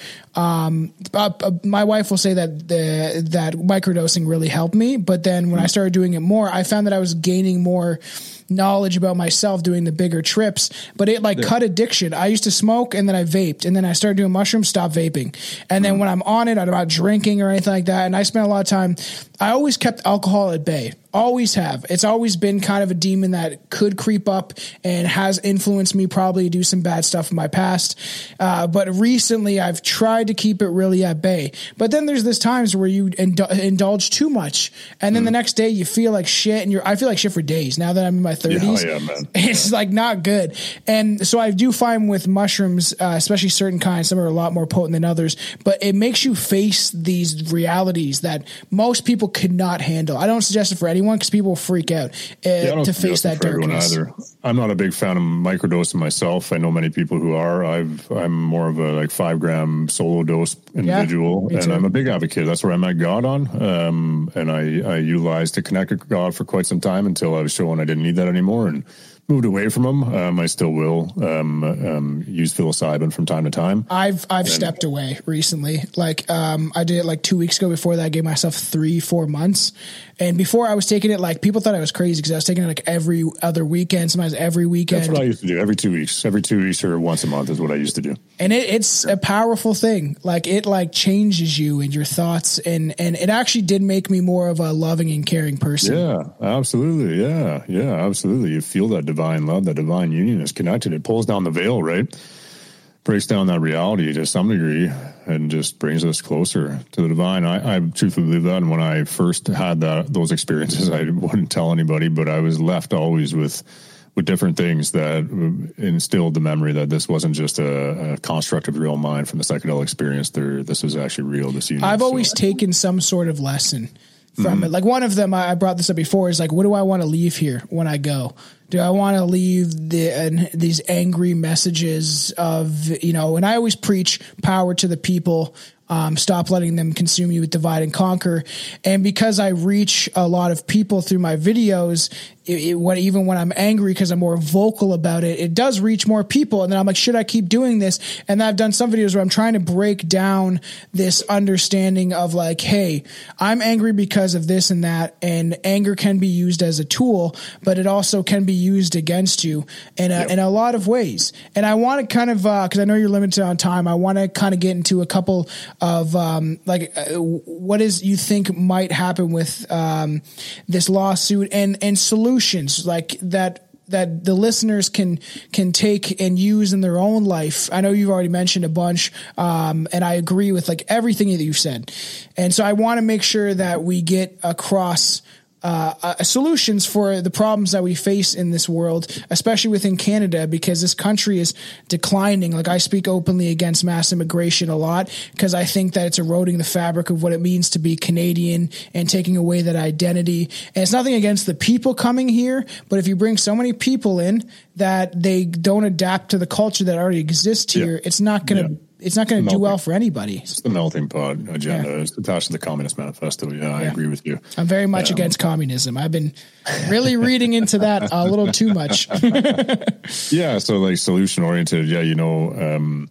My wife will say that that microdosing really helped me, but then when I started doing it more, I found that I was gaining more knowledge about myself doing the bigger trips, but it cut addiction. I used to smoke and then I vaped, and then I started doing mushrooms, stopped vaping. And then when I'm on it, I'm not drinking or anything like that. And I spent a lot of time, I always kept alcohol at bay. Always have. It's always been kind of a demon that could creep up and has influenced me probably to do some bad stuff in my past. But recently I've tried to keep it really at bay. But then there's this times where you indulge too much, and then the next day you feel like shit, and I feel like shit for days now that I'm in my 30s. It's like not good. And so I do find with mushrooms, especially certain kinds, some are a lot more potent than others, but it makes you face these realities that most people could not handle. I don't suggest it for anyone because people freak out to face that darkness. Either. I'm not a big fan of microdosing myself. I know many people who are. I'm more of a 5-gram solo dose individual, and I'm a big advocate. That's where I met God on, and I utilized to connect with God for quite some time until I was showing I didn't need that anymore and moved away from him. I still will use psilocybin from time to time. I've stepped away recently. I did it 2 weeks ago. Before that, I gave myself 3-4 months. And before I was taking it, people thought I was crazy because I was taking it every other weekend, sometimes every weekend. That's what I used to do. Every 2 weeks. Every 2 weeks or once a month is what I used to do. And it's a powerful thing. It changes you and your thoughts. And it actually did make me more of a loving and caring person. Yeah, absolutely. Yeah, absolutely. You feel that divine love, that divine union is connected. It pulls down the veil, right? Breaks down that reality to some degree and just brings us closer to the divine. I truthfully believe that. And when I first had those experiences, I wouldn't tell anybody, but I was left always with different things that instilled the memory that this wasn't just a construct of the real mind from the psychedelic experience. This was actually real. This union. I've always taken some sort of lesson from it. One of them, I brought this up before, is what do I want to leave here when I go? Do I want to leave these angry messages of, and I always preach power to the people. Stop letting them consume you with divide and conquer. And because I reach a lot of people through my videos, even when I'm angry, because I'm more vocal about it, it does reach more people. And then I'm like, should I keep doing this? And I've done some videos where I'm trying to break down this understanding of hey, I'm angry because of this and that. And anger can be used as a tool, but it also can be used against you in a lot of ways. And I want to kind of, because I know you're limited on time, I want to kind of get into a couple of what is you think might happen with this lawsuit and solutions that that the listeners can take and use in their own life? I know you've already mentioned a bunch, and I agree with like everything that you've said. And so I want to make sure that we get across solutions for the problems that we face in this world, especially within Canada, because this country is declining. Like, I speak openly against mass immigration a lot because I think that it's eroding the fabric of what it means to be Canadian and taking away that identity. And it's nothing against the people coming here, but if you bring so many people in that they don't adapt to the culture that already exists here, it's not going to it's not going to do well for anybody. It's the melting pot agenda. Yeah. It's attached to the Communist Manifesto. Yeah, I agree with you. I'm very much against communism. I've been really reading into that a little too much. Yeah, so like solution oriented. Yeah, you know,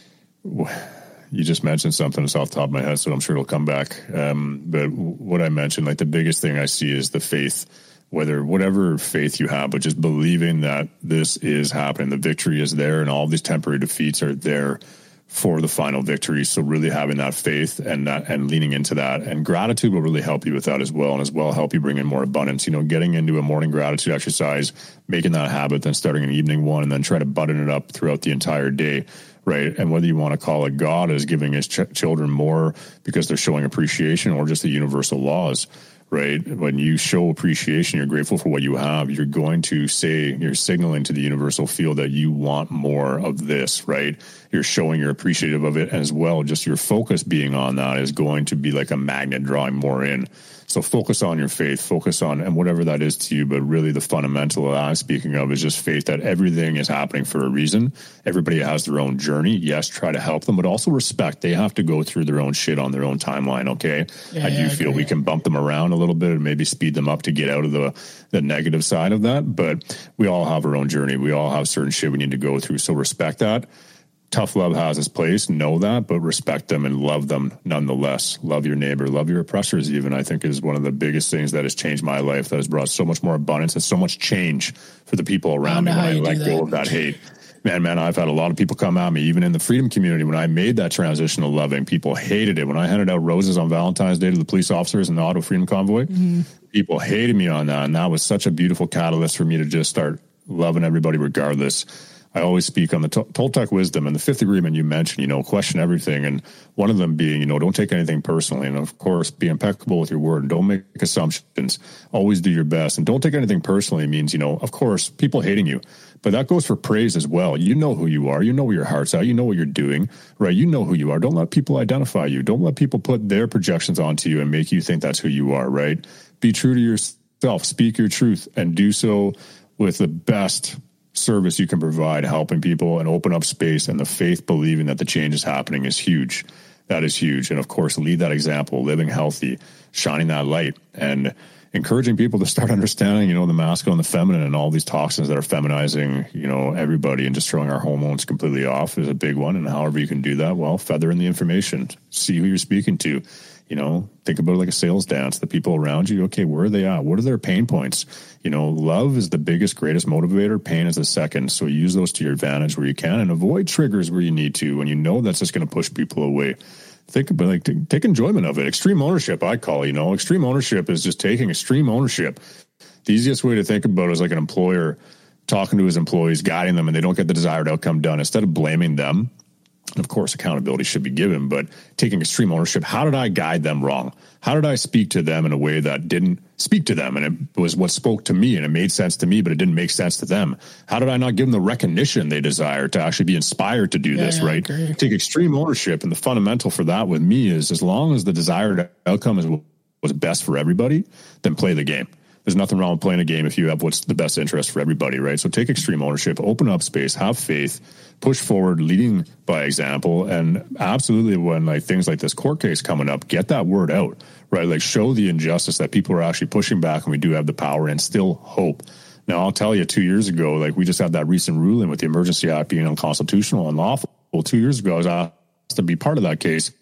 you just mentioned something that's off the top of my head, so I'm sure it'll come back. But what I mentioned, like the biggest thing I see is the faith. Whatever faith you have, but just believing that this is happening, the victory is there, and all these temporary defeats are there for the final victory. So really having that faith and leaning into that, and gratitude will really help you with that as well, and as well help you bring in more abundance. You know, getting into a morning gratitude exercise, making that a habit, then starting an evening one, and then try to button it up throughout the entire day. Right. And whether you want to call it God is giving his children more because they're showing appreciation, or just the universal laws. Right. When you show appreciation, you're grateful for what you have, you're going to say, you're signaling to the universal field that you want more of this. Right. You're showing you're appreciative of it as well. Just your focus being on that is going to be like a magnet drawing more in. So focus on your faith, focus on, and whatever that is to you, but really the fundamental I'm speaking of is just faith that everything is happening for a reason. Everybody has their own journey. Yes, try to help them, but also respect. They have to go through their own shit on their own timeline, okay? I do feel we can bump them around a little bit and maybe speed them up to get out of the negative side of that, but we all have our own journey. We all have certain shit we need to go through, so respect that. Tough love has its place, know that, but respect them and love them nonetheless. Love your neighbor, love your oppressors even, I think is one of the biggest things that has changed my life, that has brought so much more abundance and so much change for the people around me when I let go of that hate. Man, I've had a lot of people come at me, even in the freedom community, when I made that transition to loving. People hated it. When I handed out roses on Valentine's Day to the police officers in the Ottawa Freedom Convoy, people hated me on that, and that was such a beautiful catalyst for me to just start loving everybody regardless. I always speak on the Toltec wisdom and the fifth agreement you mentioned, you know, question everything. And one of them being, you know, don't take anything personally. And of course, be impeccable with your word and don't make assumptions. Always do your best. And don't take anything personally means, you know, of course, people hating you, but that goes for praise as well. You know who you are. You know where your heart's at. You know what you're doing, right? You know who you are. Don't let people identify you. Don't let people put their projections onto you and make you think that's who you are, right? Be true to yourself. Speak your truth and do so with the best service you can provide, helping people and open up space, and the faith believing that the change is happening is huge. That is huge. And of course, lead that example, living healthy, shining that light, and encouraging people to start understanding, you know, the masculine and the feminine and all these toxins that are feminizing, you know, everybody, and just throwing our hormones completely off is a big one. And however you can do that, well, feather in the information, see who you're speaking to. You know, think about it like a sales dance. The people around you, okay, where are they at? What are their pain points? You know, love is the biggest, greatest motivator. Pain is the second. So use those to your advantage where you can, and avoid triggers where you need to, when you know that's just going to push people away. Think about, like, take enjoyment of it. Extreme ownership, I call it, you know. Extreme ownership is just taking extreme ownership. The easiest way to think about it is like an employer talking to his employees, guiding them, and they don't get the desired outcome done. Instead of blaming them, of course, accountability should be given, but taking extreme ownership. How did I guide them wrong? How did I speak to them in a way that didn't speak to them? And it was what spoke to me, and it made sense to me, but it didn't make sense to them. How did I not give them the recognition they desire to actually be inspired to do this, right? Take extreme ownership. And the fundamental for that with me is, as long as the desired outcome was best for everybody, then play the game. There's nothing wrong with playing a game if you have what's the best interest for everybody, right? So take extreme ownership, open up space, have faith, push forward, leading by example. And absolutely, when like things like this court case coming up, get that word out, right? Like, show the injustice that people are actually pushing back, and we do have the power and still hope. Now, I'll tell you, 2 years ago, like, we just had that recent ruling with the Emergency Act being unconstitutional and unlawful. Well, 2 years ago, I was asked to be part of that case.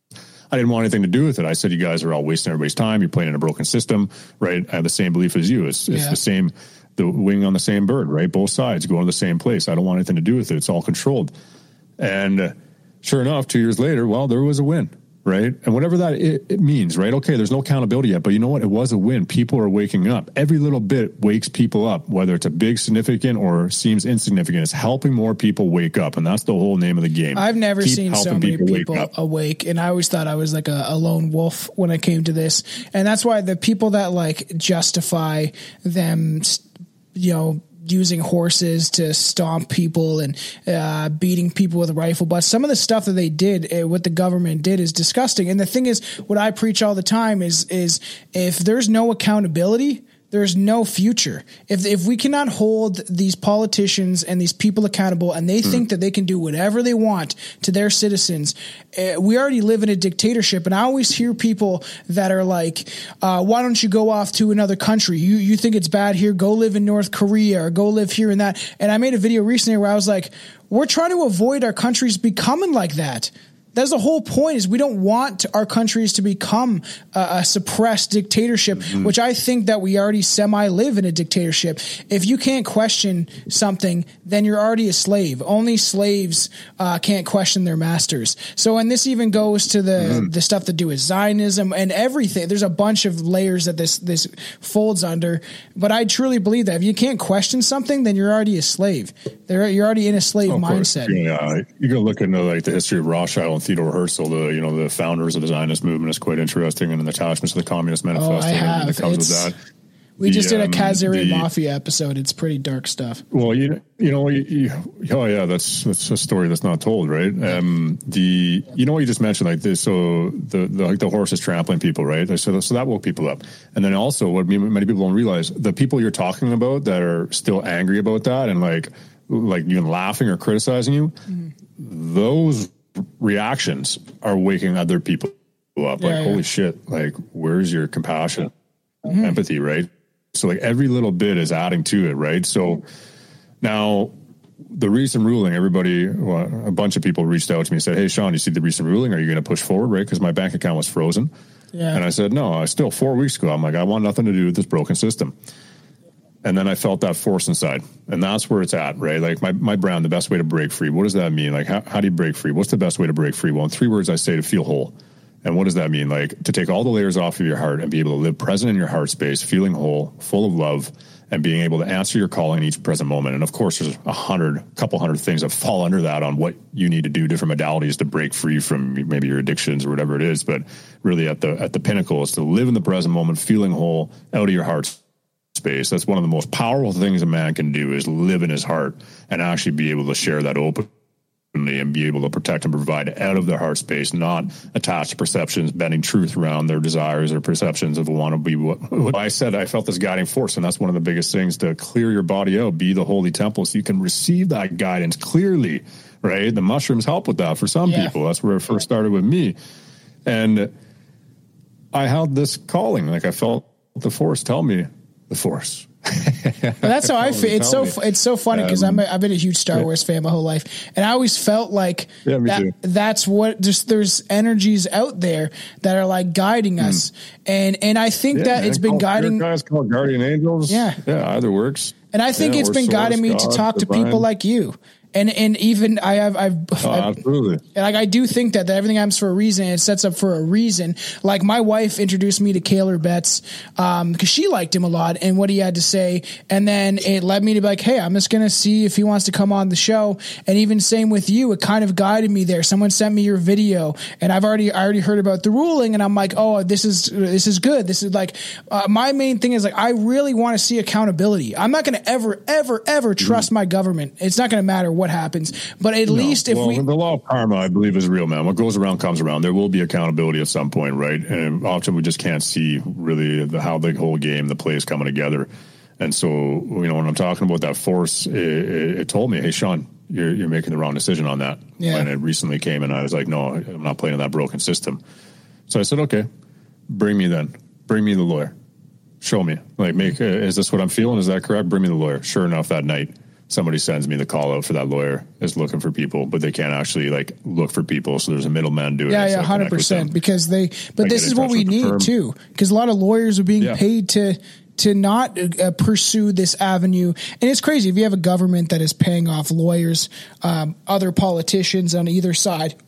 I didn't want anything to do with it. I said, you guys are all wasting everybody's time. You're playing in a broken system, right? I have the same belief as you. It's the same, the wing on the same bird, right? Both sides going to the same place. I don't want anything to do with it. It's all controlled. And sure enough, 2 years later, well, there was a win. right? And whatever that it means, right? Okay, there's no accountability yet, but you know what? It was a win. People are waking up. Every little bit wakes people up, whether it's a big significant or seems insignificant. It's helping more people wake up, and that's the whole name of the game. I've never seen so many people awake, and I always thought I was like a lone wolf when it came to this. And that's why the people that like justify them, you know, using horses to stomp people and beating people with rifle butts. Some of the stuff that they did, what the government did, is disgusting. And the thing is, what I preach all the time is if there's no accountability, there's no future. If we cannot hold these politicians and these people accountable, and they think that they can do whatever they want to their citizens, we already live in a dictatorship. And I always hear people that are like, why don't you go off to another country? You think it's bad here? Go live in North Korea or go live here and that. And I made a video recently where I was like, we're trying to avoid our countries becoming like that. That's the whole point, is we don't want our countries to become a suppressed dictatorship, which I think that we already live in a dictatorship. If you can't question something, then you're already a slave. Only slaves can't question their masters. So, and this even goes to the stuff to do with Zionism and everything. There's a bunch of layers that this folds under. But I truly believe that if you can't question something, then you're already a slave. You're already in a slave mindset. Yeah, you go look into like the history of Rothschild. Theodore Herzl, the founders of the Zionist movement, is quite interesting, and the attachments to the Communist Manifesto. I have. That comes with that. We just did a Kazari Mafia episode. It's pretty dark stuff. Well, that's a story that's not told, right? What you just mentioned, like this, so the horses trampling people, right? So that woke people up, and then also what many people don't realize, the people you're talking about that are still angry about that and like even laughing or criticizing you, those reactions are waking other people up. Holy shit, like, where's your compassion, empathy, right? So like every little bit is adding to it, right? So now the recent ruling, a bunch of people reached out to me and said, hey, Sean, you see the recent ruling? Are you going to push forward, right? Because my bank account was frozen. Yeah. And I said, no, I still 4 weeks ago, I'm like, I want nothing to do with this broken system. And then I felt that force inside, and that's where it's at, right? Like my brand, the best way to break free. What does that mean? Like, how do you break free? What's the best way to break free? Well, in 3 words, I say to feel whole. And what does that mean? Like to take all the layers off of your heart and be able to live present in your heart space, feeling whole, full of love, and being able to answer your calling in each present moment. And of course, there's a couple hundred things that fall under that on what you need to do, different modalities to break free from maybe your addictions or whatever it is. But really at the pinnacle is to live in the present moment, feeling whole, out of your heart space. That's one of the most powerful things a man can do, is live in his heart and actually be able to share that openly and be able to protect and provide out of their heart space, not attached to perceptions, bending truth around their desires or perceptions of want to be what I said. I felt this guiding force, and that's one of the biggest things, to clear your body out, be the holy temple, so you can receive that guidance clearly, right? The mushrooms help with that for some people. That's where it first started with me. And I had this calling, like I felt the force tell me, the force. Well, that's how I feel. It's so funny because I've been a huge Star Wars fan my whole life, and I always felt like that's what there's energies out there that are like guiding us, and I think that it's been guiding. Guys called guardian angels. Yeah, either works. And I think it's been guiding me to talk to people like you. And even I've absolutely. And like I do think that everything happens for a reason. And it sets up for a reason. Like my wife introduced me to Kaylor Betts because she liked him a lot and what he had to say. And then it led me to be like, hey, I'm just gonna see if he wants to come on the show. And even same with you, it kind of guided me there. Someone sent me your video, and I already heard about the ruling, and I'm like, oh, this is good. This is like my main thing is like I really want to see accountability. I'm not gonna ever trust my government. It's not gonna matter what happens, but at least if the law of karma, I believe, is real, man. What goes around comes around. There will be accountability at some point, right? And often we just can't see really how the whole game, the play is coming together. And so, when I'm talking about that force, it told me, hey, Sean, you're making the wrong decision on that. Yeah. When it recently came, and I was like, no, I'm not playing in that broken system. So I said, okay, bring me the lawyer. Show me, like, is this what I'm feeling? Is that correct? Bring me the lawyer. Sure enough, that night, somebody sends me the call out for that lawyer is looking for people, but they can't actually like look for people. So there's a middleman doing it. Yeah, 100%. Because this is what we need too. Because a lot of lawyers are being paid to not pursue this avenue. And it's crazy if you have a government that is paying off lawyers, other politicians on either side.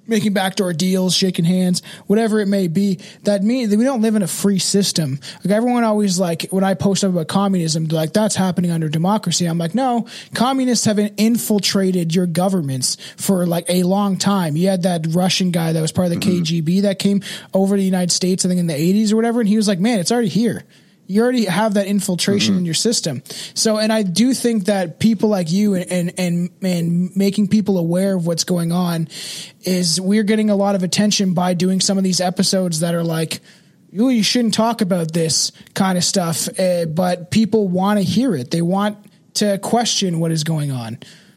making backdoor deals, shaking hands, whatever it may be. That means that we don't live in a free system. Like everyone always like, when I post up about communism, they're like, that's happening under democracy. I'm like, no, communists have infiltrated your governments for like a long time. You had that Russian guy that was part of the KGB that came over to the United States, I think in the 80s or whatever. And he was like, man, it's already here. You already have that infiltration in your system. So, and I do think that people like you and making people aware of what's going on is we're getting a lot of attention by doing some of these episodes that are like, you shouldn't talk about this kind of stuff. But people want to hear it. They want to question what is going on.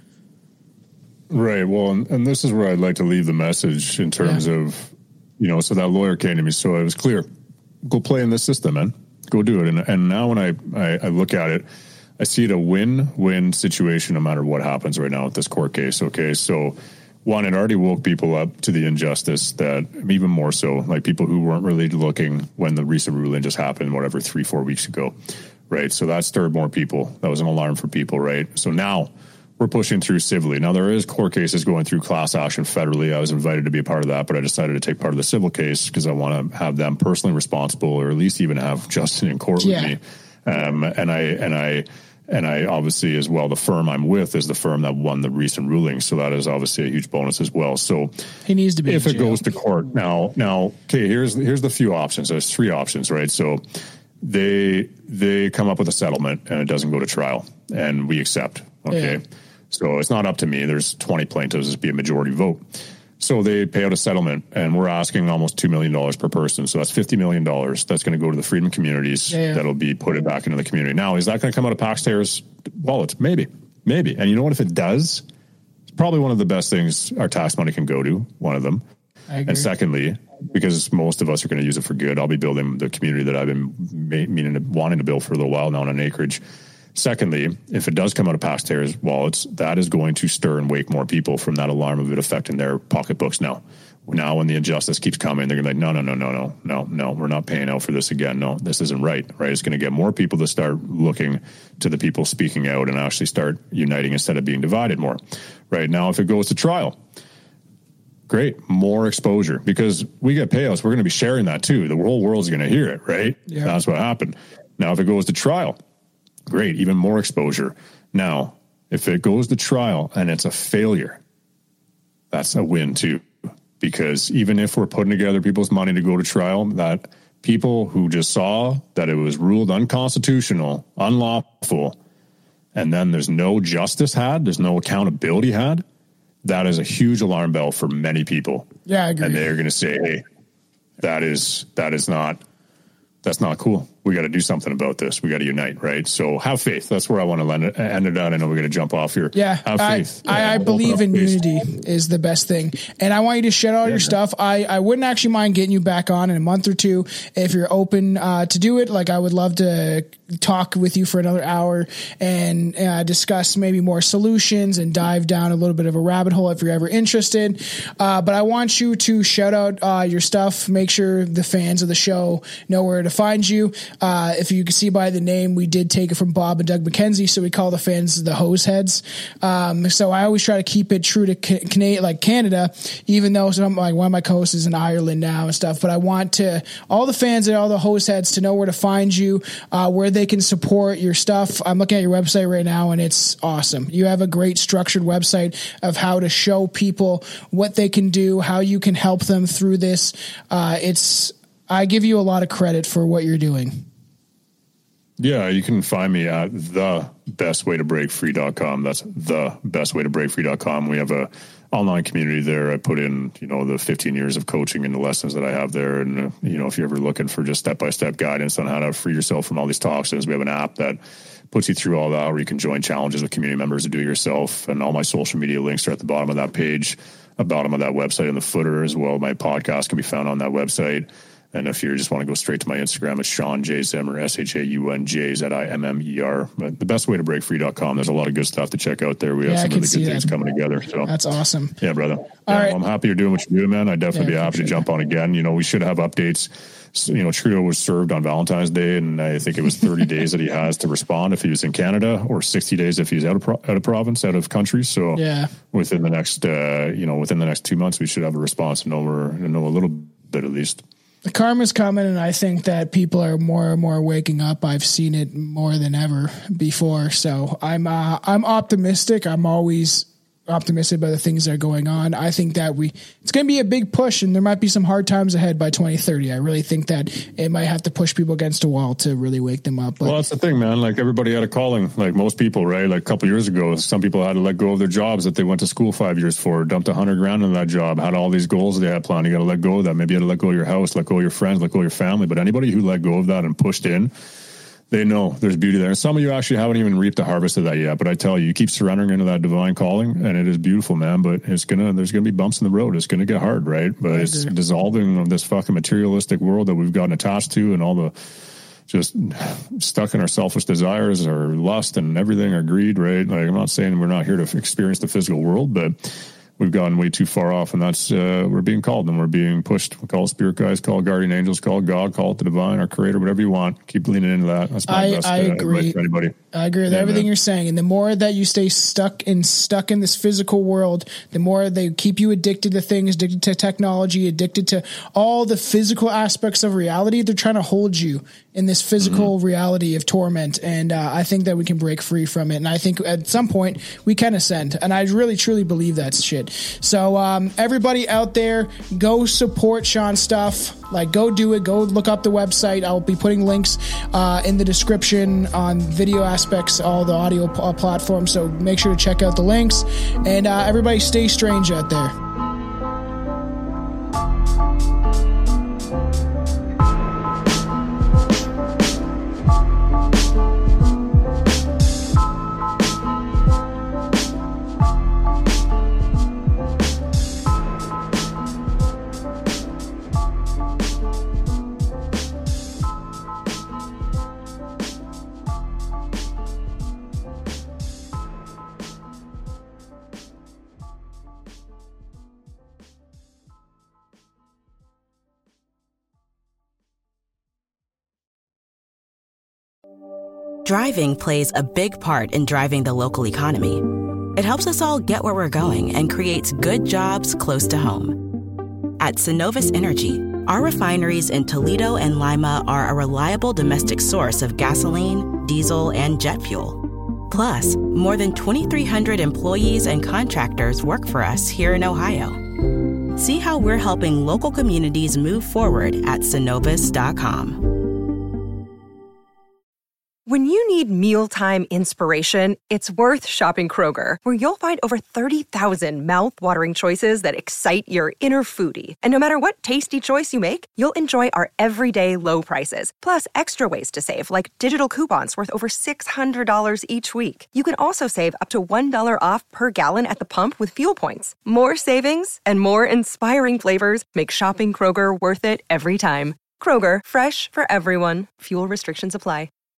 Right. Well, and this is where I'd like to leave the message in terms of, so that lawyer came to me. So it was clear, go play in this system, man. Go do it. And now when I look at it, I see it a win-win situation no matter what happens right now with this court case. Okay. So one, it already woke people up to the injustice that even more so, like people who weren't really looking when the recent ruling just happened, 3-4 weeks ago. Right. So that stirred more people. That was an alarm for people. Right. So now we're pushing through civilly. Now there is court cases going through class action federally. I was invited to be a part of that, but I decided to take part of the civil case because I want to have them personally responsible, or at least even have Justin in court with me. And I obviously as well, the firm I'm with is the firm that won the recent ruling. So that is obviously a huge bonus as well. So he needs to be, if it goes to court now, okay, here's the few options. There's 3 options, right? So they come up with a settlement and it doesn't go to trial and we accept. Okay. Yeah. So it's not up to me. There's 20 plaintiffs. It'd be a majority vote. So they pay out a settlement, and we're asking almost $2 million per person. So that's $50 million. That's going to go to the freedom communities. That'll be put back into the community. Now, is that going to come out of taxpayers' wallets? Maybe. And you know what? If it does, it's probably one of the best things our tax money can go to, one of them. I agree. And secondly, because most of us are going to use it for good, I'll be building the community that I've been wanting to build for a little while now on an acreage. Secondly, if it does come out of taxpayers' wallets, that is going to stir and wake more people from that alarm of it affecting their pocketbooks now. Now, when the injustice keeps coming, they're going to be like, no, we're not paying out for this again. No, this isn't right? It's going to get more people to start looking to the people speaking out and actually start uniting instead of being divided more. Right now, if it goes to trial, great, more exposure, because we get payouts. We're going to be sharing that too. The whole world's going to hear it, right? Yeah. That's what happened. Now, if it goes to trial, great, even more exposure. Now, if it goes to trial and it's a failure, that's a win too. Because even if we're putting together people's money to go to trial, that people who just saw that it was ruled unconstitutional, unlawful, and then there's no justice had, there's no accountability had, that is a huge alarm bell for many people. Yeah, I agree. And they're going to say, hey, that's not cool. We got to do something about this. We got to unite, right? So have faith. That's where I want to end it out. I know we're going to jump off here. Yeah. Have faith. I believe in unity is the best thing. And I want you to shed all your stuff. I wouldn't actually mind getting you back on in a month or two if you're open to do it. Like I would love to talk with you for another hour and discuss maybe more solutions and dive down a little bit of a rabbit hole if you're ever interested. But I want you to shout out your stuff. Make sure the fans of the show know where to find you. If you can see by the name, we did take it from Bob and Doug McKenzie, so we call the fans the hose heads. So I always try to keep it true to Canada, even though one of my co-hosts is in Ireland now and stuff. But I want all the fans and all the hose heads to know where to find you, where they can support your stuff. I'm looking at your website right now, and it's awesome. You have a great structured website of how to show people what they can do, how you can help them through this. I give you a lot of credit for what you're doing. Yeah, you can find me at thebestwaytobreakfree.com. That's thebestwaytobreakfree.com. We have a online community there. I put in, the 15 years of coaching and the lessons that I have there. And, if you're ever looking for just step-by-step guidance on how to free yourself from all these toxins, we have an app that puts you through all that, where you can join challenges with community members to do it yourself. And all my social media links are at the bottom of that page, bottom of that website in the footer as well. My podcast can be found on that website. And if you just want to go straight to my Instagram, it's Sean J. Zimmer, ShaunJZimmer. But the best way to breakfree.com. There's a lot of good stuff to check out there. We have some really good things coming together. So that's awesome. Yeah, brother. Well, I'm happy you're doing what you're doing, man. I'd definitely be happy to jump on again. You know, we should have updates. So, you know, Trudeau was served on Valentine's Day, and I think it was 30 days that he has to respond if he was in Canada, or 60 days if he's out of province, out of country. So within the next 2 months, we should have a response and know a little bit at least. The karma's coming, and I think that people are more and more waking up. I've seen it more than ever before. So I'm optimistic. I'm always optimistic about the things that are going on. I think that it's going to be a big push, and there might be some hard times ahead by 2030. I really think that it might have to push people against a wall to really wake them up. But, well, that's the thing, man. Like, everybody had a calling, like most people, right? Like a couple years ago, some people had to let go of their jobs that they went to school 5 years for, dumped $100,000 into that job, had all these goals they had planned. You got to let go of that. Maybe you had to let go of your house, let go of your friends, let go of your family. But anybody who let go of that and pushed in, they know there's beauty there. And some of you actually haven't even reaped the harvest of that yet. But I tell you, you keep surrendering into that divine calling, and it is beautiful, man. But there's gonna be bumps in the road. It's gonna get hard, right? But it's dissolving of this fucking materialistic world that we've gotten attached to, and all the just stuck in our selfish desires, our lust, and everything, our greed, right? Like, I'm not saying we're not here to experience the physical world, but we've gotten way too far off, and that's we're being called and we're being pushed. We call it spirit guides, call it guardian angels, call it God, call it the divine, our creator, whatever you want. Keep leaning into that. That's my best advice for anybody. I agree with everything you're saying. And the more that you stay stuck in this physical world, the more they keep you addicted to things, addicted to technology, addicted to all the physical aspects of reality. They're trying to hold you in this physical reality of torment. And I think that we can break free from it. And I think at some point we can ascend. And I really, truly believe that shit. So everybody out there, go support Sean's stuff. Like, go do it. Go look up the website. I'll be putting links in the description on video aspects, all the audio platforms. So make sure to check out the links. And everybody stay strange out there. Driving plays a big part in driving the local economy. It helps us all get where we're going and creates good jobs close to home. At Synovus Energy, our refineries in Toledo and Lima are a reliable domestic source of gasoline, diesel, and jet fuel. Plus, more than 2,300 employees and contractors work for us here in Ohio. See how we're helping local communities move forward at Synovus.com. When you need mealtime inspiration, it's worth shopping Kroger, where you'll find over 30,000 mouth-watering choices that excite your inner foodie. And no matter what tasty choice you make, you'll enjoy our everyday low prices, plus extra ways to save, like digital coupons worth over $600 each week. You can also save up to $1 off per gallon at the pump with fuel points. More savings and more inspiring flavors make shopping Kroger worth it every time. Kroger, fresh for everyone. Fuel restrictions apply.